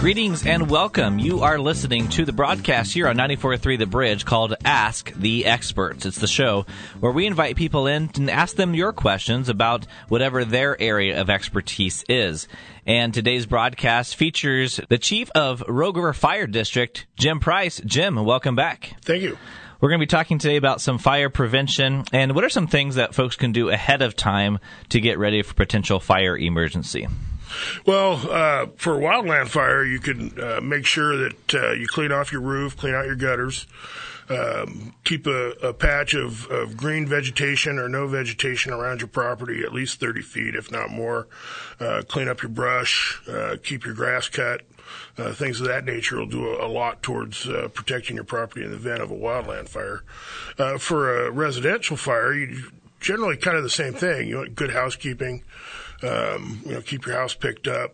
Greetings and welcome. You are listening to the broadcast here on 94.3 The Bridge called Ask the Experts. It's the show where we invite people in and ask them your questions about whatever their area of expertise is. And today's broadcast features the chief of Rogue River Fire District, Jim Price. Jim, welcome back. Thank you. We're going to be talking today about some fire prevention and what are some things that folks can do ahead of time to get ready for potential fire emergency. Well, for a wildland fire, you can make sure that you clean off your roof, clean out your gutters, keep a patch of green vegetation or no vegetation around your property, at least 30 feet, if not more. Clean up your brush, keep your grass cut. Things of that nature will do a lot towards protecting your property in the event of a wildland fire. For a residential fire, you generally kind of the same thing. You want good housekeeping. Keep your house picked up.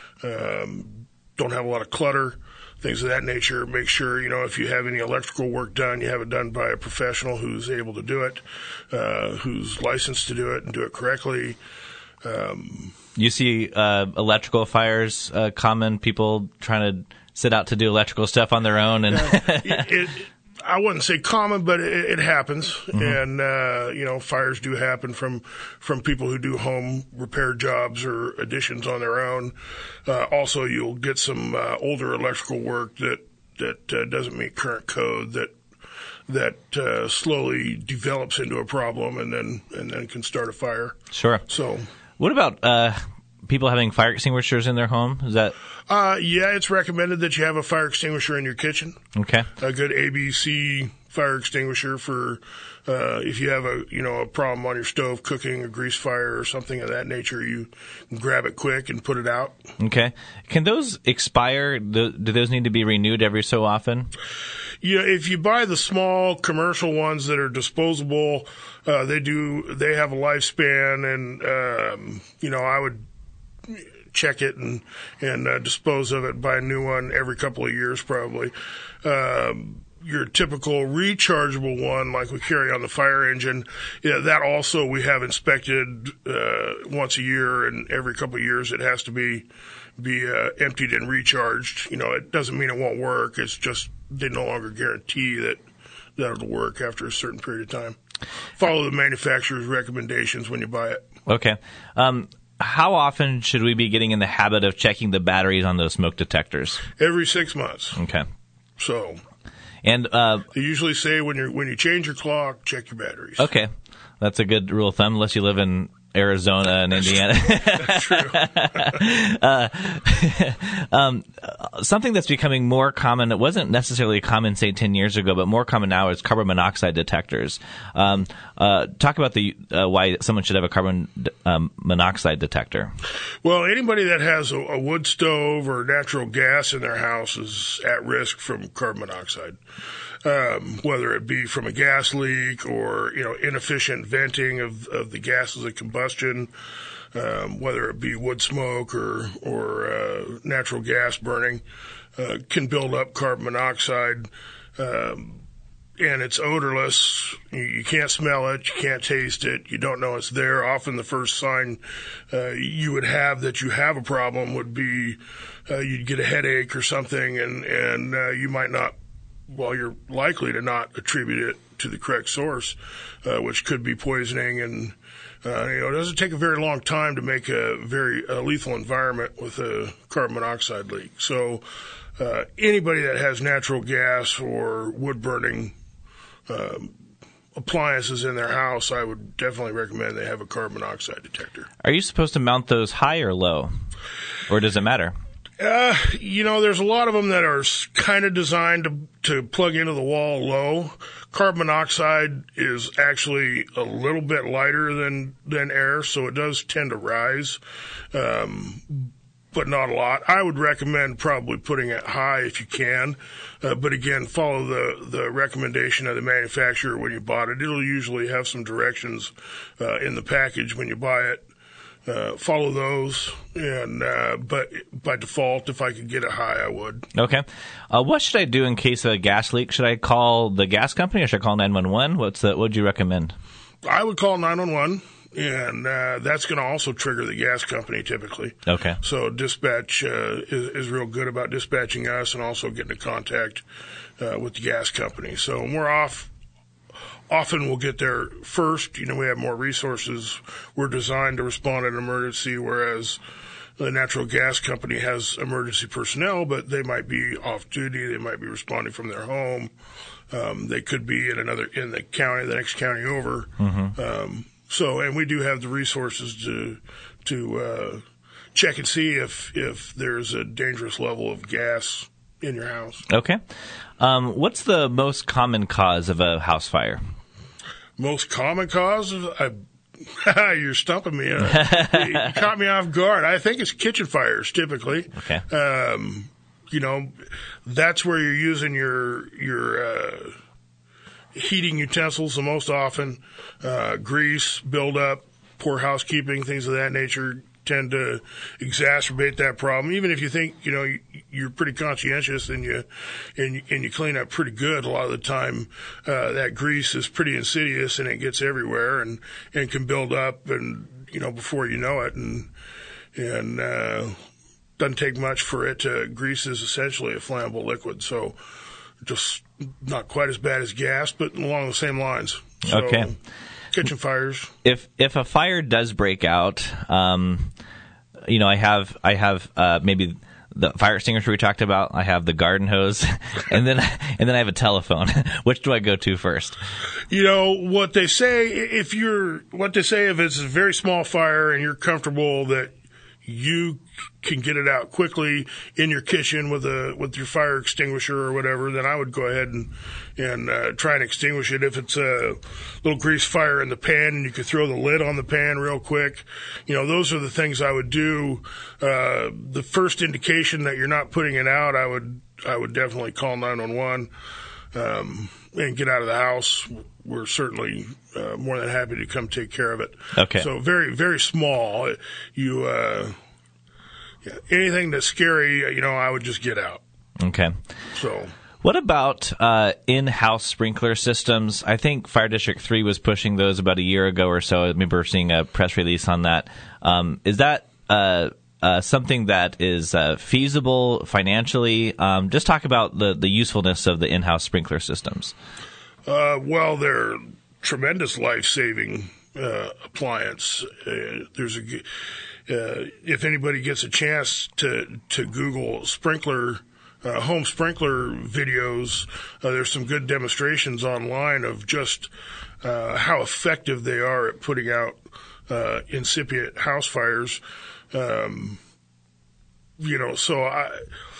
Don't have a lot of clutter, things of that nature. Make sure, if you have any electrical work done, you have it done by a professional who's able to do it, who's licensed to do it and do it correctly. You see electrical fires common, people trying to sit out to do electrical stuff on their own. And I wouldn't say common, but it happens. Mm-hmm. And, fires do happen from people who do home repair jobs or additions on their own. Also, you'll get some older electrical work that doesn't meet current code that slowly develops into a problem and then can start a fire. Sure. So, what about people having fire extinguishers in their home? Is that? Yeah, it's recommended that you have a fire extinguisher in your kitchen. Okay. A good ABC fire extinguisher for if you have a problem on your stove, cooking, a grease fire or something of that nature, you can grab it quick and put it out. Okay. Can those expire? Do those need to be renewed every so often? Yeah, if you buy the small commercial ones that are disposable, they have a lifespan, and I would check it and dispose of it, buy a new one every couple of years probably. Your typical rechargeable one, like we carry on the fire engine, that also we have inspected once a year, and every couple of years it has to be emptied and recharged. It doesn't mean it won't work. It's just they no longer guarantee that it'll work after a certain period of time. Follow the manufacturer's recommendations when you buy it. Okay. How often should we be getting in the habit of checking the batteries on those smoke detectors? Every 6 months. Okay. So, and they usually say when you change your clock, check your batteries. Okay, that's a good rule of thumb, unless you live in Arizona and Indiana. That's true. Something that's becoming more common, it wasn't necessarily common, say, 10 years ago, but more common now is carbon monoxide detectors. Talk about why someone should have a carbon monoxide detector. Well, anybody that has a wood stove or natural gas in their house is at risk from carbon monoxide. Whether it be from a gas leak or, inefficient venting of the gases of combustion, whether it be wood smoke or natural gas burning, can build up carbon monoxide, and it's odorless. You can't smell it, you can't taste it, you don't know it's there. Often the first sign you would have that you have a problem would be you'd get a headache or something, and you might not. Well, you're likely to not attribute it to the correct source, which could be poisoning. And, it doesn't take a very long time to make a very lethal environment with a carbon monoxide leak. So anybody that has natural gas or wood burning appliances in their house, I would definitely recommend they have a carbon monoxide detector. Are you supposed to mount those high or low? Or does it matter? There's a lot of them that are kind of designed to plug into the wall low. Carbon monoxide is actually a little bit lighter than air, so it does tend to rise, but not a lot. I would recommend probably putting it high if you can, but again, follow the recommendation of the manufacturer when you bought it. It'll usually have some directions in the package when you buy it. Follow those, and but by default, if I could get it high, I would. Okay. What should I do in case of a gas leak? Should I call the gas company or should I call 911? What would you recommend? I would call 911. And that's going to also trigger the gas company typically. Okay. So dispatch is real good about dispatching us and also getting in contact with the gas company. So when we're often we'll get there first. You know, we have more resources. We're designed to respond in an emergency, whereas the natural gas company has emergency personnel, but they might be off duty. They might be responding from their home. They could be in the county, the next county over. And we do have the resources to check and see if there's a dangerous level of gas in your house. Okay. What's the most common cause of a house fire? Most common cause? You're stumping me. You caught me off guard. I think it's kitchen fires typically. Okay. You know, that's where you're using your heating utensils the most often. Grease, buildup, poor housekeeping, things of that nature tend to exacerbate that problem. Even if you think, you know, you're pretty conscientious and you clean up pretty good, a lot of the time that grease is pretty insidious and it gets everywhere and can build up and, you know, before you know it, and doesn't take much for it to. Grease is essentially a flammable liquid, so just not quite as bad as gas, but along the same lines. So, okay. Kitchen fires. If a fire does break out, you know, I have maybe the fire extinguisher we talked about. I have the garden hose, and then I have a telephone. Which do I go to first? You know what they say. If it's a very small fire and you're comfortable that you can get it out quickly in your kitchen with your fire extinguisher or whatever, then I would go ahead and try and extinguish it. If it's a little grease fire in the pan and you could throw the lid on the pan real quick, you know, those are the things I would do. The first indication that you're not putting it out, I would definitely call 911 and get out of the house. We're certainly more than happy to come take care of it. Okay. So very, very small. Anything that's scary, you know, I would just get out. Okay. So. What about in-house sprinkler systems? I think Fire District 3 was pushing those about a year ago or so. I remember seeing a press release on that. Is that something that is feasible financially? Just talk about the usefulness of the in-house sprinkler systems. Well, they're tremendous life-saving appliance. If anybody gets a chance to Google sprinkler, home sprinkler videos, there's some good demonstrations online of just how effective they are at putting out incipient house fires. You know, so I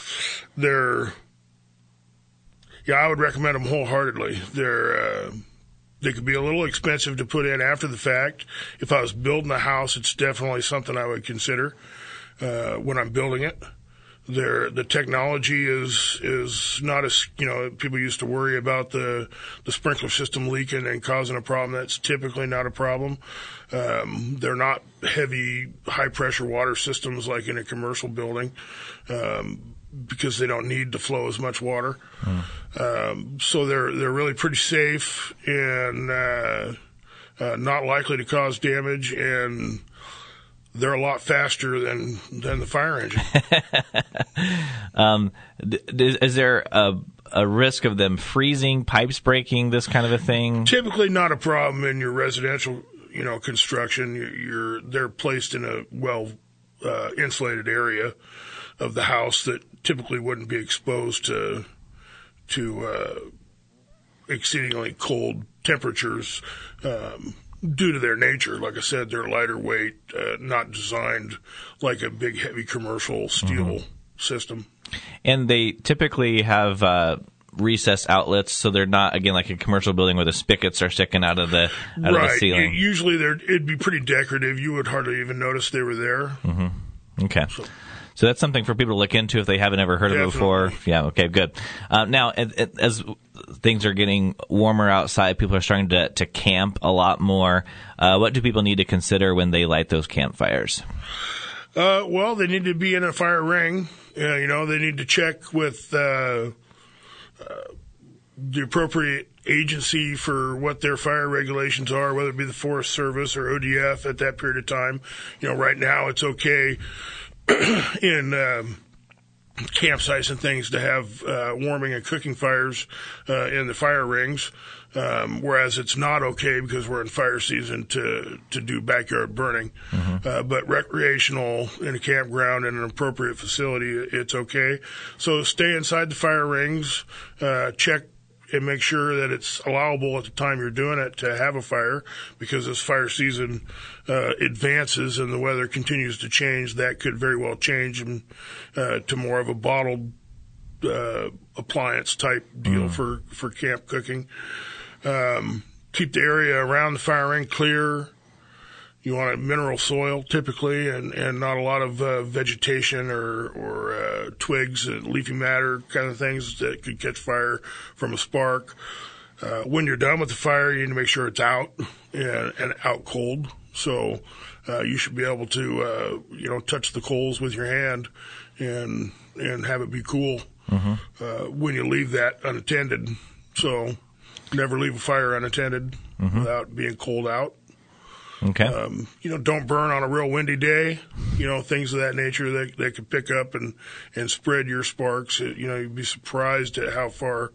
would recommend them wholeheartedly. They could be a little expensive to put in after the fact. If I was building a house, it's definitely something I would consider when I'm building it. The technology is not as, you know, people used to worry about the sprinkler system leaking and causing a problem. That's typically not a problem. They're not heavy, high-pressure water systems like in a commercial building, because they don't need to flow as much water. So they're really pretty safe and not likely to cause damage, and they're a lot faster than the fire engine. Is there a risk of them freezing, pipes breaking, this kind of a thing? Typically not a problem in your residential, you know, construction. They're placed in a well insulated area of the house that typically wouldn't be exposed to exceedingly cold temperatures due to their nature. Like I said, they're lighter weight, not designed like a big, heavy commercial steel system. And they typically have recessed outlets, so they're not, again, like a commercial building where the spigots are sticking out of the ceiling. Usually it'd be pretty decorative. You would hardly even notice they were there. Mm-hmm. Okay. So that's something for people to look into if they haven't ever heard of it before. Yeah, okay, good. Now, as things are getting warmer outside, people are starting to camp a lot more. What do people need to consider when they light those campfires? Well, they need to be in a fire ring. You know, they need to check with the appropriate agency for what their fire regulations are, whether it be the Forest Service or ODF at that period of time. Right now it's okay in campsites and things to have warming and cooking fires in the fire rings, whereas it's not okay because we're in fire season to do backyard burning. But recreational in a campground in an appropriate facility, it's okay. So stay inside the fire rings, check and make sure that it's allowable at the time you're doing it to have a fire, because as fire season advances and the weather continues to change, that could very well change to more of a bottled appliance type deal for camp cooking. Keep the area around the fire ring clear. You want a mineral soil typically, and not a lot of vegetation or twigs and leafy matter kind of things that could catch fire from a spark. When you're done with the fire, you need to make sure it's out and out cold. So you should be able to touch the coals with your hand and have it be cool when you leave that unattended. So never leave a fire unattended without being cold out. Okay. Don't burn on a real windy day, things of that nature that could pick up and spread your sparks. You'd be surprised at how far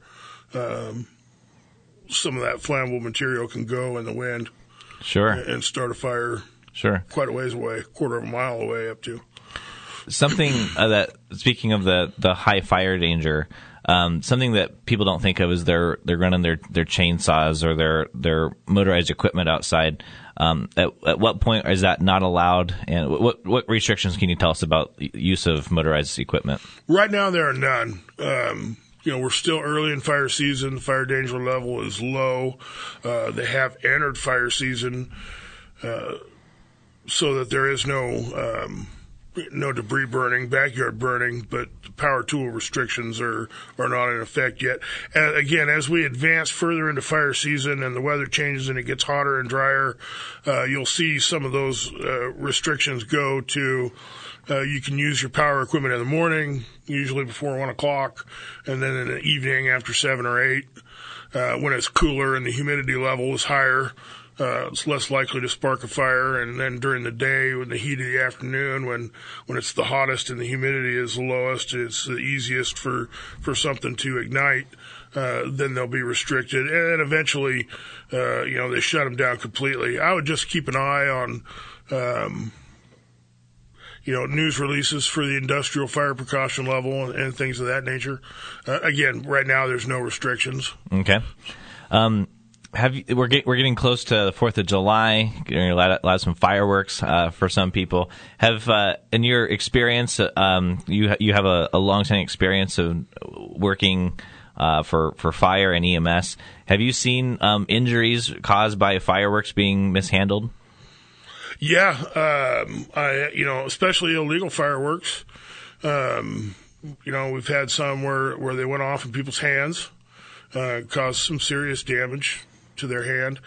some of that flammable material can go in the wind. Sure. And start a fire. Sure. Quite a ways away, quarter of a mile away up to. Something speaking of the high fire danger, something that people don't think of is they're running their chainsaws or their motorized equipment outside. At what point is that not allowed, and what restrictions can you tell us about use of motorized equipment? Right now, there are none. We're still early in fire season. The fire danger level is low. They have entered fire season, so that there is no debris burning, backyard burning, but power tool restrictions are not in effect yet. Again, as we advance further into fire season and the weather changes and it gets hotter and drier, you'll see some of those restrictions go to you can use your power equipment in the morning, usually before 1 o'clock, and then in the evening after 7 or 8, when it's cooler and the humidity level is higher. It's less likely to spark a fire, and then during the day, in the heat of the afternoon, when it's the hottest and the humidity is the lowest, it's the easiest for something to ignite. Then they'll be restricted, and eventually, they shut them down completely. I would just keep an eye on, news releases for the industrial fire precaution level and things of that nature. Again, right now, there's no restrictions. Okay. We're getting close to the 4th of July. You're allowed some fireworks for some people. Have in your experience, you have a long-standing experience of working for fire and EMS. Have you seen injuries caused by fireworks being mishandled? Yeah, especially illegal fireworks. We've had some where they went off in people's hands, caused some serious damage to their hand.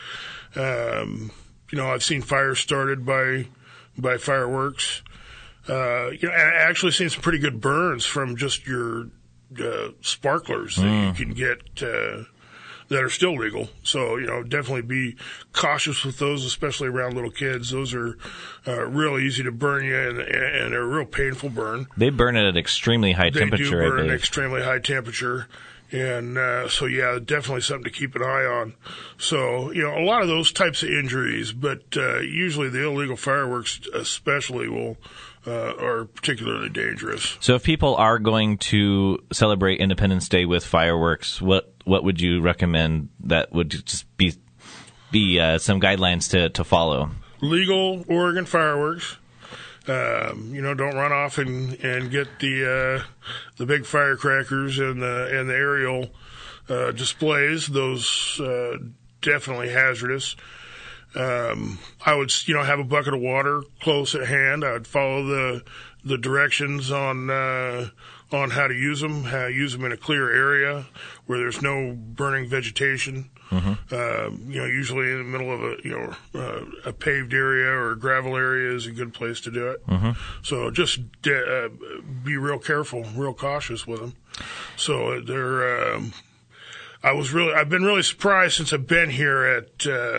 I've seen fires started by fireworks. I actually seen some pretty good burns from just your sparklers that you can get that are still legal. So, definitely be cautious with those, especially around little kids. Those are real easy to burn you, and they're a real painful burn. They burn at an extremely high temperature. They do burn at an extremely high temperature. And definitely something to keep an eye on. So, a lot of those types of injuries, but usually the illegal fireworks especially are particularly dangerous. So if people are going to celebrate Independence Day with fireworks, what would you recommend that would just be some guidelines to follow? Legal Oregon fireworks. Don't run off and get the big firecrackers and the aerial displays. Those definitely hazardous. I would have a bucket of water close at hand. I would follow the directions on how to use them. How to use them in a clear area where there's no burning vegetation. Usually in the middle of a paved area or a gravel area is a good place to do it. So just be real careful, real cautious with them. So they're I've been really surprised since I've been here at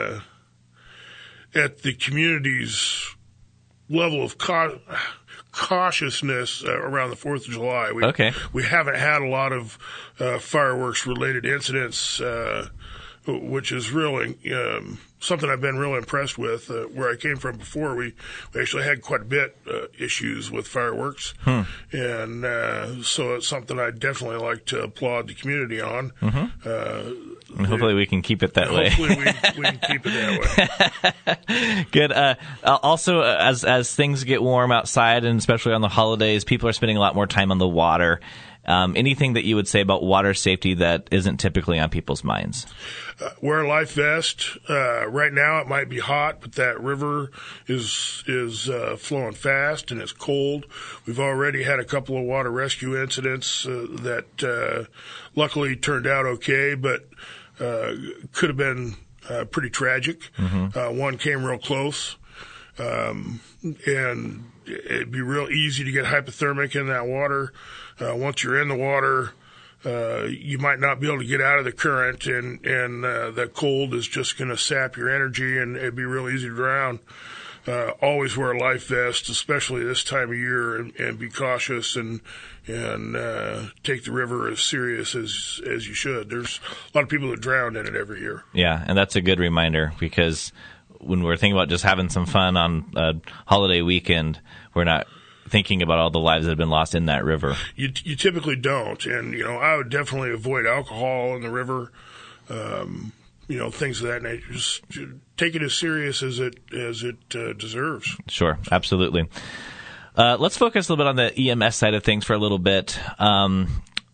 the community's level of cautiousness around the 4th of July. We haven't had a lot of fireworks related incidents, which is really something I've been really impressed with. Where I came from before, we actually had quite a bit issues with fireworks, and so it's something I definitely like to applaud the community on. And hopefully we can keep it that way. Hopefully we can keep it that way. Good. Also, as things get warm outside, and especially on the holidays, people are spending a lot more time on the water. Anything that you would say about water safety that isn't typically on people's minds? Wear a life vest. Right now it might be hot, but that river is flowing fast and it's cold. We've already had a couple of water rescue incidents that luckily turned out okay, but could have been pretty tragic. One came real close, and it'd be real easy to get hypothermic in that water. Once you're in the water, you might not be able to get out of the current, and that cold is just going to sap your energy, and it'd be real easy to drown. Always wear a life vest, especially this time of year, and be cautious and take the river as serious as you should. There's a lot of people that drown in it every year. Yeah, and that's a good reminder, because when we're thinking about just having some fun on a holiday weekend, we're not thinking about all the lives that have been lost in that river. You typically don't, and I would definitely avoid alcohol in the river. Things of that nature. Just take it as serious as it deserves. Sure, absolutely. Let's focus a little bit on the EMS side of things for a little bit. So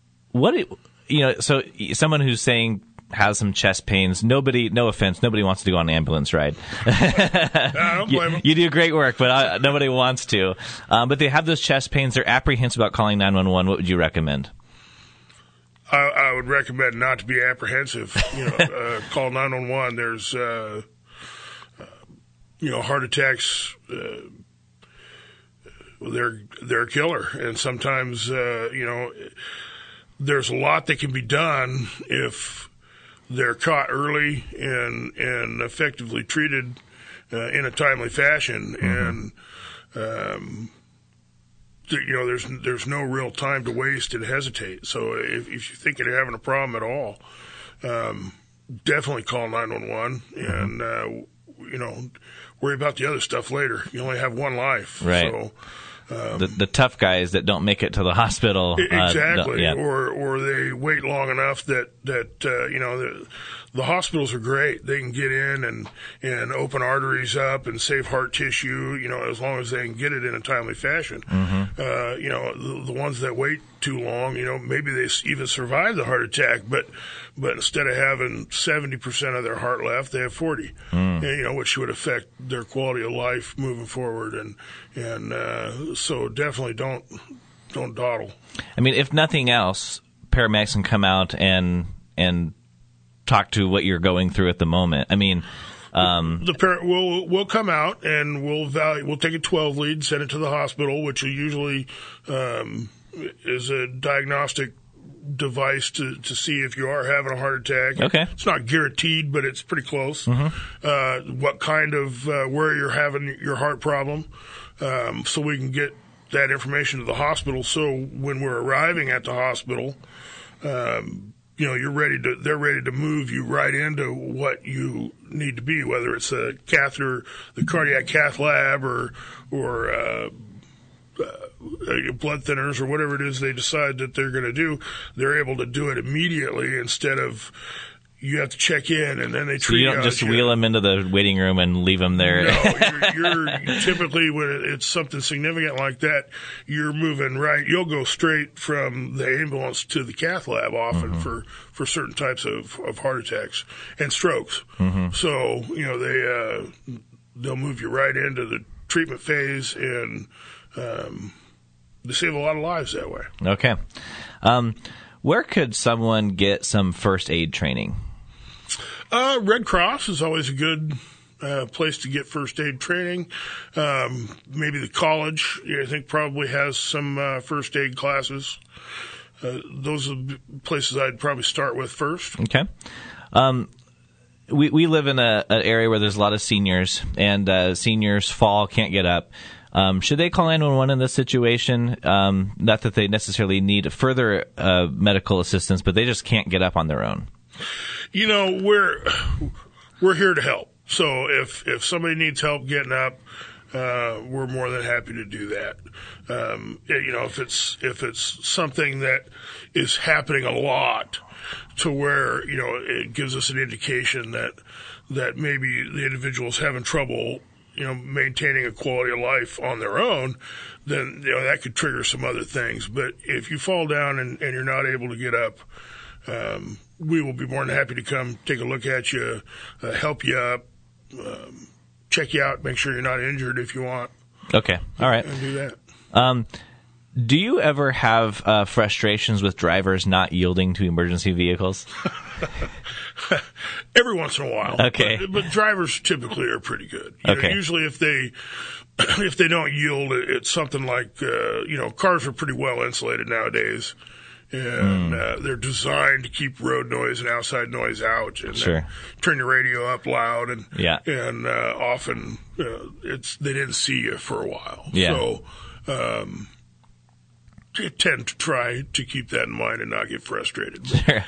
someone who's saying has some chest pains. No offense, nobody wants to go on an ambulance ride. I don't blame them. You do great work, but nobody wants to. But they have those chest pains. They're apprehensive about calling 911. What would you recommend? I would recommend not to be apprehensive. Call 911. There's, heart attacks. They're a killer, and sometimes, there's a lot that can be done if they're caught early and effectively treated in a timely fashion. And there's no real time to waste and hesitate. So if you think you're having a problem at all, definitely call 911 and worry about the other stuff later. You only have one life, right? So. The tough guys that don't make it to the hospital. Exactly. Or they wait long enough that the hospitals are great. They can get in and open arteries up and save heart tissue, as long as they can get it in a timely fashion. The ones that wait too long, maybe they even survive the heart attack, but instead of having 70% of their heart left, they have 40, which would affect their quality of life moving forward. And so definitely don't dawdle. I mean, if nothing else, paramedics can come out and talk to what you're going through at the moment. I mean, the parent will come out and we'll take a 12 lead, send it to the hospital, which usually is a diagnostic device to see if you are having a heart attack. Okay. It's not guaranteed, but it's pretty close. What kind of where you're having your heart problem, so we can get that information to the hospital. So when we're arriving at the hospital, they're ready to move you right into what you need to be, whether it's a catheter, the cardiac cath lab, or blood thinners, or whatever it is they decide that they're going to do. They're able to do it immediately instead of you have to check in and then they treat you. So you don't just wheel them into the waiting room and leave them there. No, you're typically, when it's something significant like that, you're moving right. You'll go straight from the ambulance to the cath lab often for certain types of heart attacks and strokes. So, they'll move you right into the treatment phase, and they save a lot of lives that way. Okay. Where could someone get some first aid training? Red Cross is always a good place to get first aid training. Maybe the college, I think, probably has some first aid classes. those are the places I'd probably start with first. Okay. We live in an area where there's a lot of seniors, and seniors fall, can't get up. Should they call 911 in this situation? Not that they necessarily need further medical assistance, but they just can't get up on their own. You know, we're here to help. So if somebody needs help getting up, we're more than happy to do that. You know, if it's something that is happening a lot to where, you know, it gives us an indication that maybe the individual's having trouble, you know, maintaining a quality of life on their own, then, you know, that could trigger some other things. But if you fall down and you're not able to get up, we will be more than happy to come take a look at you, help you up, check you out, make sure you're not injured if you want. Okay. All right. And do that. Do you ever have frustrations with drivers not yielding to emergency vehicles? Every once in a while. Okay. But drivers typically are pretty good. You know, usually if they don't yield, it's something like, you know, cars are pretty well insulated nowadays. And they're designed to keep road noise and outside noise out, and turn your radio up loud, and often they didn't see you for a while. So I tend to try to keep that in mind and not get frustrated. Sure.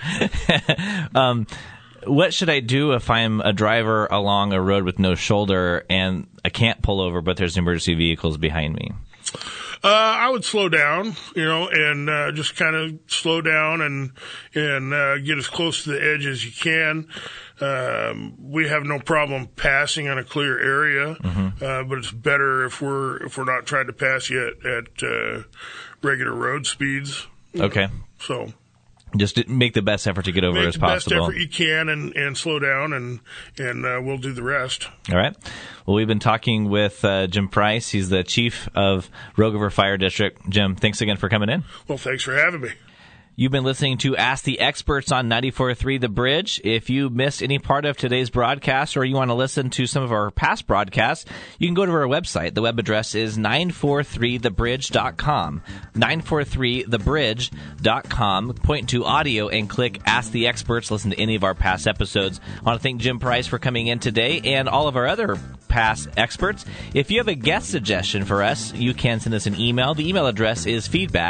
What should I do if I'm a driver along a road with no shoulder and I can't pull over, but there's emergency vehicles behind me? I would slow down, you know, and just kind of slow down and get as close to the edge as you can. We have no problem passing on a clear area, but it's better if we're not trying to pass you at regular road speeds. Okay. So just make the best effort to get over as possible. Make the best effort you can and slow down, and we'll do the rest. All right. Well, we've been talking with Jim Price. He's the chief of Rogover Fire District. Jim, thanks again for coming in. Well, thanks for having me. You've been listening to Ask the Experts on 94.3 The Bridge. If you missed any part of today's broadcast or you want to listen to some of our past broadcasts, you can go to our website. The web address is 943thebridge.com. 943thebridge.com. Point to audio and click Ask the Experts. Listen to any of our past episodes. I want to thank Jim Price for coming in today and all of our other past experts. If you have a guest suggestion for us, you can send us an email. The email address is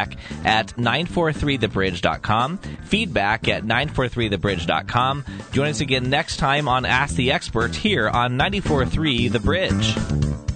feedback@943thebridge.com. Feedback@943thebridge.com. Join us again next time on Ask the Experts here on 94.3 The Bridge.